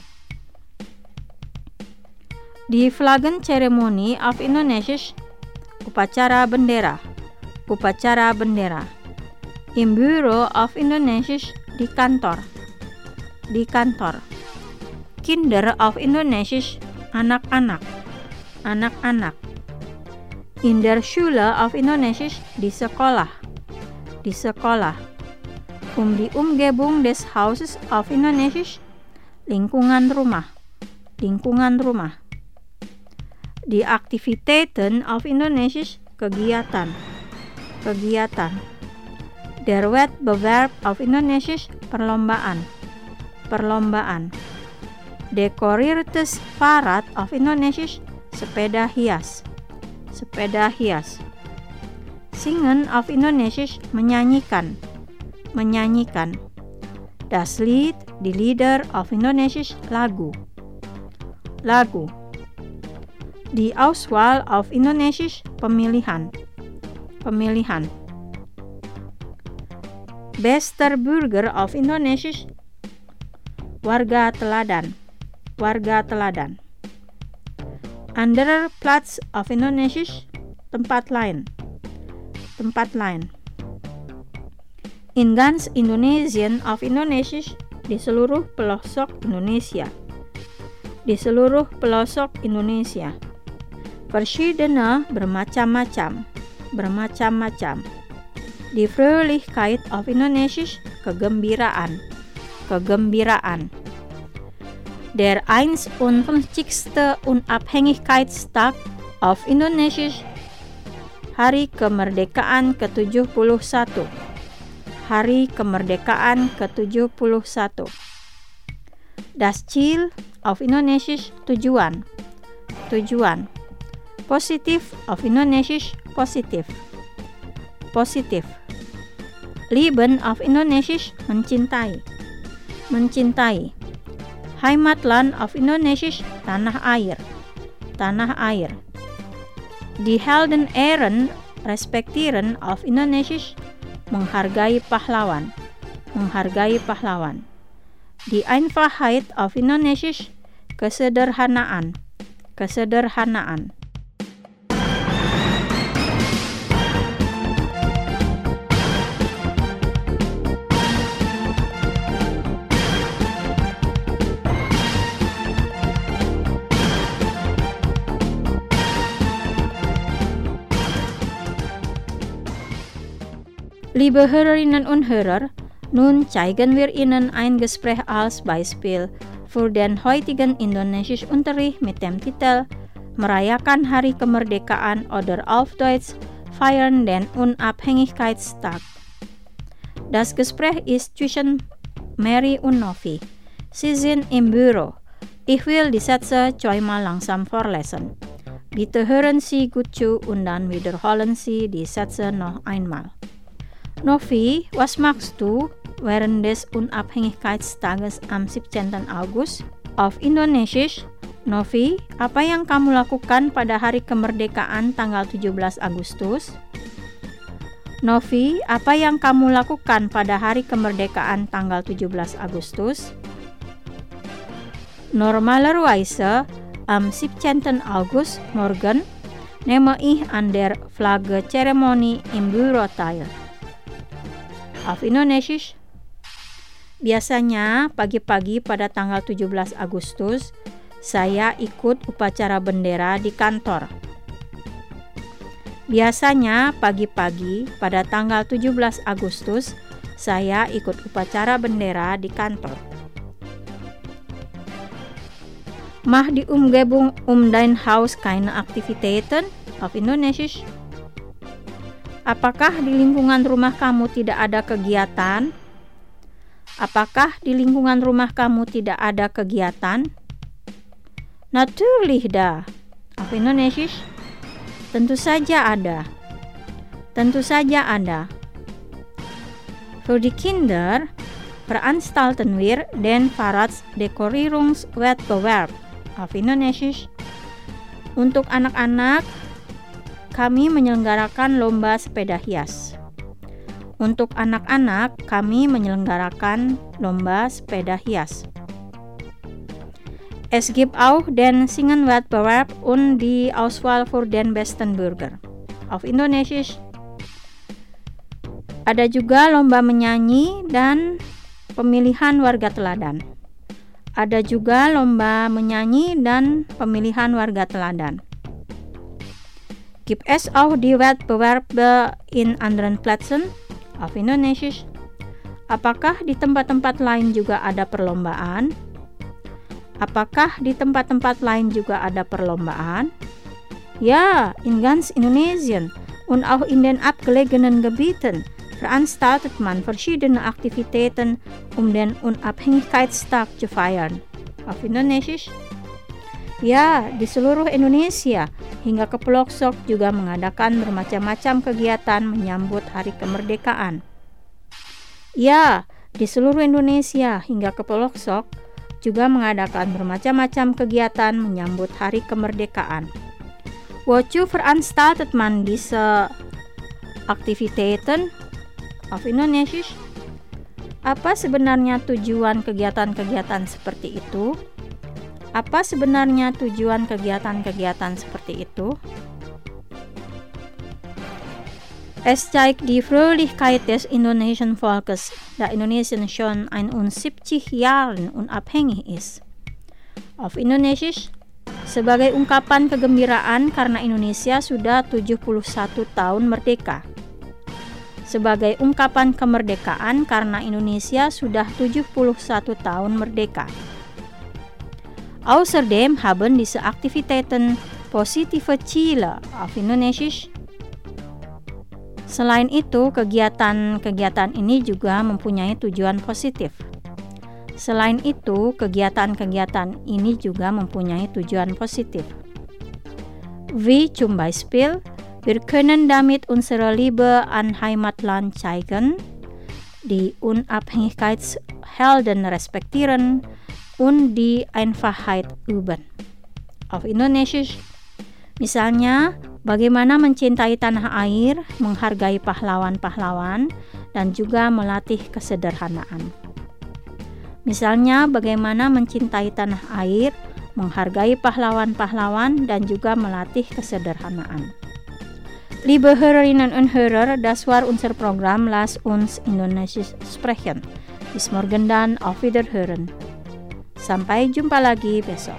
Die Flaggenzeremonie auf Indonesisch Upacara bendera. Upacara bendera. Im Büro auf Indonesisch di kantor. Di kantor. Kinder auf Indonesisch anak-anak. Anak-anak. In der Schule auf Indonesisch di sekolah. Di sekolah. Die Umgebung des Hauses auf Indonesisch lingkungan rumah. Lingkungan rumah. Die Aktivitäten auf Indonesisch kegiatan. Kegiatan. Der Wettbewerb auf Indonesisch perlombaan. Perlombaan. Dekoriertes Fahrrad auf Indonesisch sepeda hias. Sepeda hias. Singen auf Indonesisch menyanyikan. Menyanyikan. Das Lied, die Lieder auf Indonesisch lagu. Lagu. Die Auswahl auf Indonesisch pemilihan. Pemilihan. Bester Bürger auf Indonesisch warga teladan. Warga teladan. Anderer Platz auf Indonesisch tempat lain. Tempat lain. In ganz Indonesien auf Indonesisch di seluruh pelosok Indonesia. Di seluruh pelosok Indonesia. Verschiedene bermacam-macam. Bermacam-macam. Die Fröhlichkeit auf Indonesisch kegembiraan. Kegembiraan. Der 51. Unabhängigkeitstag auf Indonesisch Hari Kemerdekaan ke-71. Hari Kemerdekaan ke-71. Das Ziel auf Indonesisch tujuan. Tujuan. Positif auf Indonesisch positif. Positif. Lieben auf Indonesisch mencintai. Mencintai. Heimatland auf Indonesisch tanah air. Tanah air. Die Heldenehren respektieren auf Indonesisch menghargai pahlawan. Menghargai pahlawan. Die Einfachheit auf Indonesisch kesederhanaan. Kesederhanaan. Liebe Hörerinnen und Hörer, nun zeigen wir Ihnen ein Gespräch als Beispiel für den heutigen Indonesischunterricht mit dem Titel Merayakan Hari Kemerdekaan oder auf Deutsch Feiern den Unabhängigkeitstag. Das Gespräch ist zwischen Mary und Novi. Sie sind im Büro. Ich will die Sätze zweimal langsam vorlesen. Bitte hören Sie gut zu und dann wiederholen Sie die Sätze noch einmal. Novi, was machst du während des Unabhängigkeitstages am 17. August? Auf Indonesisch, Novi, apa yang kamu lakukan pada hari kemerdekaan tanggal 17 Agustus? Novi, apa yang kamu lakukan pada hari kemerdekaan tanggal 17 Agustus? Normalerweise am 17. August morgen nehme ich an der Flagge-Zeremonie im Büro teil. Auf Indonesisch, biasanya pagi-pagi pada tanggal 17 Agustus, saya ikut upacara bendera di kantor. Biasanya pagi-pagi pada tanggal 17 Agustus, saya ikut upacara bendera di kantor. Mach die Umgebung dein Haus keine Aktivitäten? Auf Indonesisch, apakah di lingkungan rumah kamu tidak ada kegiatan? Apakah di lingkungan rumah kamu tidak ada kegiatan? Natürlich da. Auf Indonesisch, tentu saja ada. Tentu saja ada. Für die Kinder veranstalten wir den Fahrraddekorierungswettbewerb. Auf Indonesisch, untuk anak-anak, kami menyelenggarakan lomba sepeda hias. Untuk anak-anak, kami menyelenggarakan lomba sepeda hias. Es gibt auch den Singenwettbewerb und die Auswahl für den besten Burger. Auf Indonesisch, ada juga lomba menyanyi dan pemilihan warga teladan. Ada juga lomba menyanyi dan pemilihan warga teladan. Gibt es auch die Wettbewerbe in anderen Plätzen? Auf Indonesisch, apakah di tempat-tempat lain juga ada perlombaan? Apakah di tempat-tempat lain juga ada perlombaan? Ja, in ganz Indonesien und auch in den abgelegenen Gebieten veranstaltet man verschiedene Aktivitäten, den Unabhängigkeitstag zu feiern. Auf Indonesisch, ya, di seluruh Indonesia hingga ke pelosok juga mengadakan bermacam-macam kegiatan menyambut hari kemerdekaan. Ya, di seluruh Indonesia hingga ke pelosok juga mengadakan bermacam-macam kegiatan menyambut hari kemerdekaan. Wozu veranstaltet man diese Aktivitäten? Auf Indonesisch, apa sebenarnya tujuan kegiatan-kegiatan seperti itu? Apa sebenarnya tujuan kegiatan-kegiatan seperti itu? Es zeigt die Fröhlichkeit des indonesischen Volkes, da Indonesien schon 71 Jahren unabhängig ist. Auf Indonesisch, sebagai ungkapan kegembiraan karena Indonesia sudah 71 tahun merdeka. Sebagai ungkapan kemerdekaan karena Indonesia sudah 71 tahun merdeka. Außerdem haben diese Aktivitäten positive Ziele. Auf Indonesisch, selain itu, kegiatan-kegiatan ini juga mempunyai tujuan positif. Selain itu, kegiatan-kegiatan ini juga mempunyai tujuan positif. Wie zum Beispiel, wir können damit unsere Liebe an Heimatland zeigen, die Unabhängigkeitshelden respektieren und die Einfachheit üben. Auf Indonesisch, misalnya, bagaimana mencintai tanah air, menghargai pahlawan-pahlawan, dan juga melatih kesederhanaan. Misalnya, bagaimana mencintai tanah air, menghargai pahlawan-pahlawan, dan juga melatih kesederhanaan. Liebe Hörerinnen und Hörer, das war unser Programm Lass uns Indonesisch sprechen. Bis morgen dann, auf Wiederhören. Sampai jumpa lagi besok.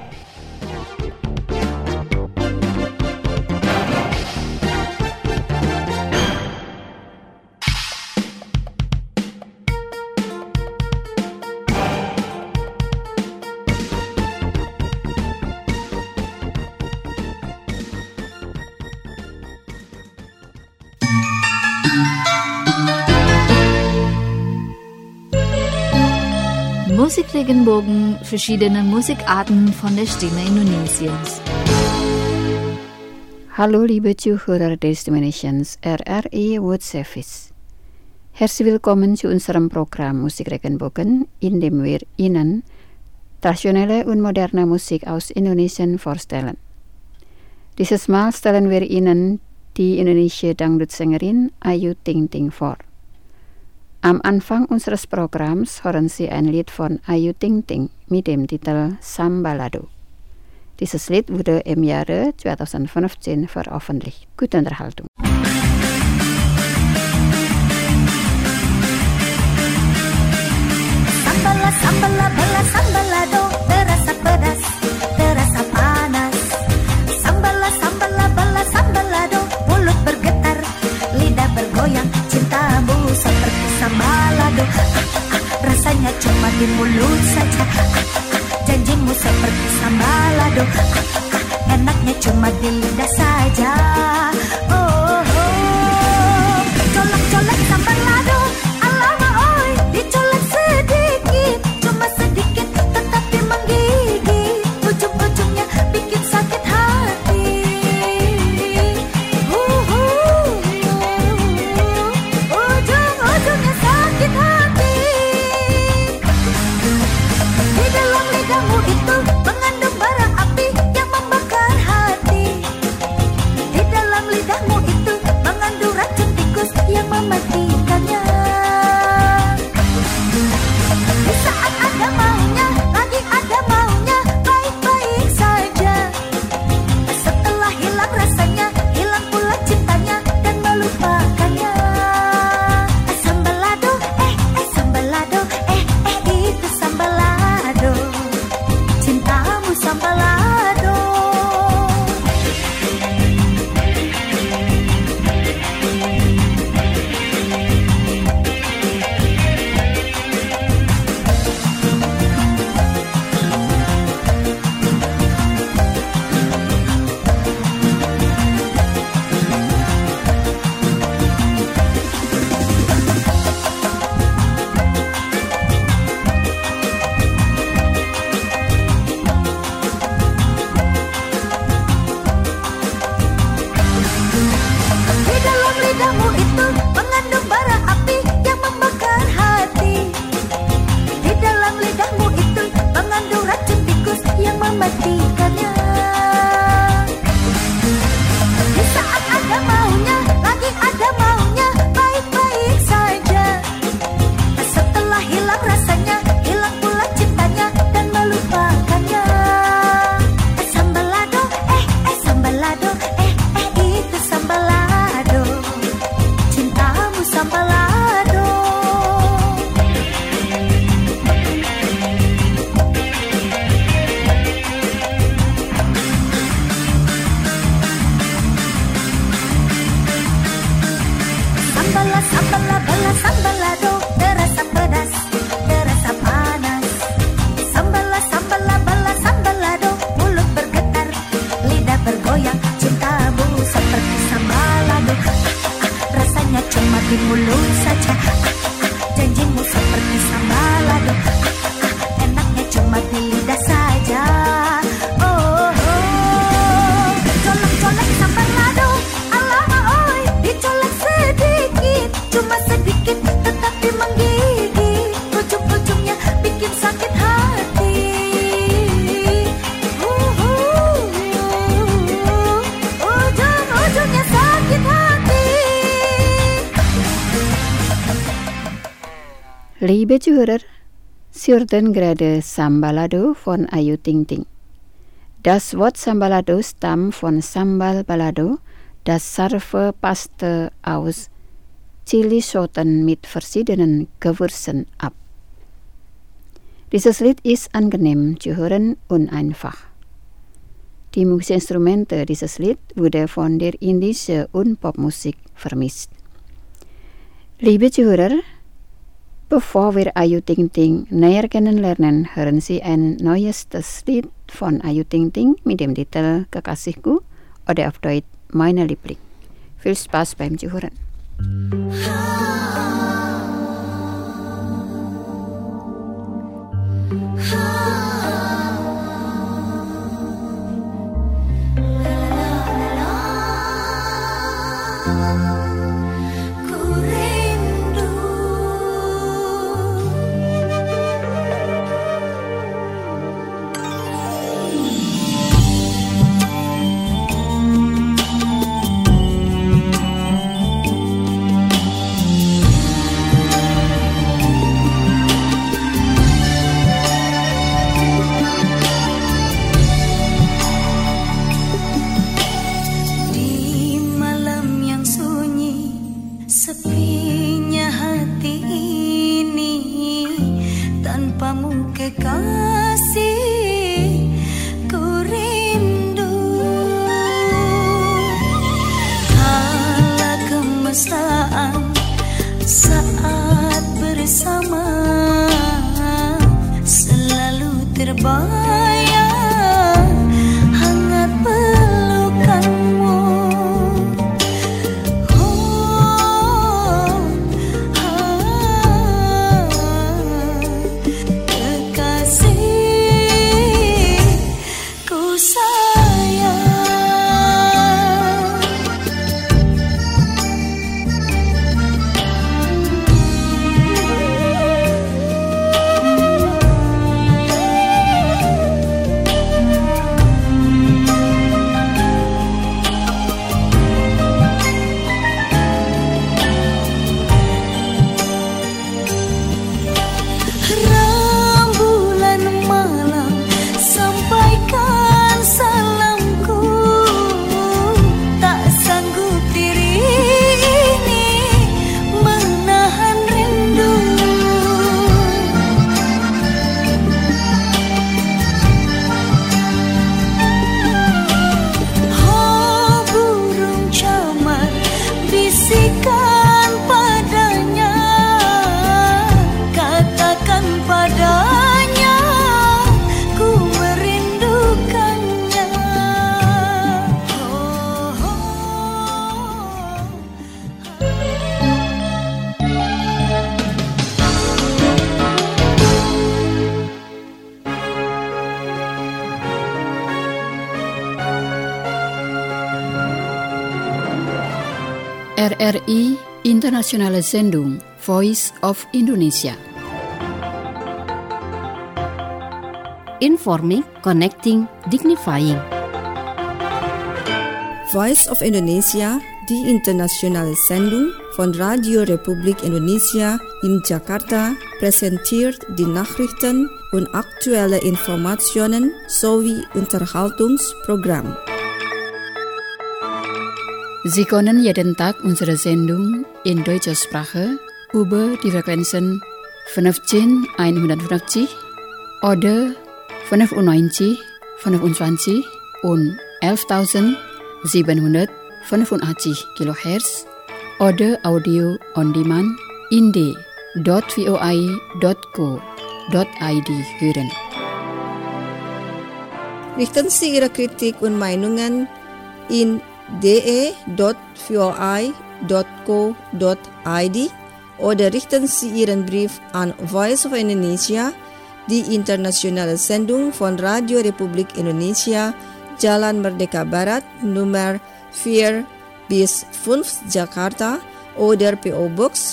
Musikregenbogen, verschiedene Musikarten von der Stimme Indonesiens. Hallo liebe Zuhörer der Stimme Nations RRI World Service. Herzlich willkommen zu unserem Programm Musikregenbogen, in dem wir Ihnen traditionelle und moderne Musik aus Indonesien vorstellen. Dieses Mal stellen wir Ihnen die indonesische Dangdut-Sängerin Ayu Ting Ting vor. Am Anfang unseres Programms hören Sie ein Lied von Ayu Ting Ting mit dem Titel Sambalado. Dieses Lied wurde im Jahre 2015 veröffentlicht. Gute Unterhaltung. Sambala, sambala, bala, sambalado, terasa pedas, terasa panas. Sambala, sambala, bala, sambalado, mulut bergetar, lidah bergoyang, cintamu seperti sambalado. Rasanya cuma di mulut saja, janjimu seperti sambalado. Enaknya cuma di lidah saja. Oh, oh. Colek-colek sambalado, alama oi, dicolek sedikit, cuma sedikit tetapi menggigit. Ujung-ujungnya bikin sakit hati. Ujung-ujungnya sakit hati. Di dalam lidahmu itu mengandung bara api yang membakar hati. Di dalam lidahmu itu mengandung racun tikus yang mematikannya. Di saat ada maunya, lagi ada maunya, baik-baik saja. Setelah hilang rasanya, hilang pula cintanya dan melupakannya. Sambalado, sambalado, itu sambalado. Cintamu sambalado. Di dalam lidahmu itu mengandung bara api yang membakar hati. Di dalam lidahmu itu mengandung racun tikus yang mematikannya. Di saat ada maunya, lagi ada maunya, baik-baik saja. Setelah hilang rasanya, hilang pula cintanya dan melupakannya. Sambalado, sambalado, itu sambalado. Cintamu sambalado. Sambala, sambala, bala, sambalado, terasa pedas, terasa panas. Sambala, sambala, bala, sambalado, mulut bergetar, lidah bergoyang, cintamu seperti sambalado. Rasanya cuma di mulut saja, janjimu seperti sambalado. Enaknya cuma di lidah saja. Oh, oh. Colek-colek sambalado, alama oi, dicolek sedikit, cuma sedikit tetapi menggigit. Ujung-ujungnya bikin sakit hati. Ujung-ujungnya sakit hati. Liebe Zuhörer, Sie hörten gerade Sambalado von Ayu Ting Ting. Das Wort Sambalado stammt von Sambal Balado, das scharfe Paste aus Chilischoten mit verschiedenen Gewürzen ab. Dieses Lied ist angenehm zu hören und einfach. Die Musikinstrumente dieses Lied wurde von der indischen und Popmusik vermischt. Liebe Zuhörer, bevor wir Ayu Ting Ting näher kennenlernen, hören Sie ein neuestes Lied von Ayu Ting Ting mit dem Titel Kekasihku oder auf Deutsch Meine Liebling. Viel Spaß beim Zuhören. Saat bersama selalu terbayang hangat pelukanmu. Kekasihku sayang. Bisikan padanya, katakan padanya, ku merindukannya. RRI Internationale Sendung Voice of Indonesia. Informing, connecting, dignifying. Voice of Indonesia, die internationale Sendung von Radio Republik Indonesia in Jakarta, präsentiert die Nachrichten und aktuelle Informationen sowie Unterhaltungsprogramm. Sie können jeden Tag unsere Sendung in deutscher Sprache über die Frequenzen 15150 oder 95, 25 und 11.785 kHz oder Audio on Demand in d.voi.co.id hören. Richten Sie Ihre Kritik und Meinungen in de.voi.co.id oder richten Sie Ihren Brief an Voice of Indonesia, die internationale Sendung von Radio Republik Indonesia, Jalan Merdeka Barat, Nummer 4-5 Jakarta oder PO Box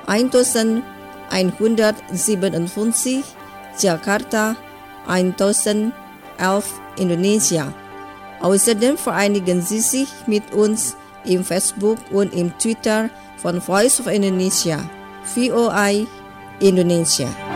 1157 Jakarta 1011 Indonesia. Außerdem vereinigen Sie sich mit uns im Facebook und im Twitter von Voice of Indonesia, VOI Indonesia.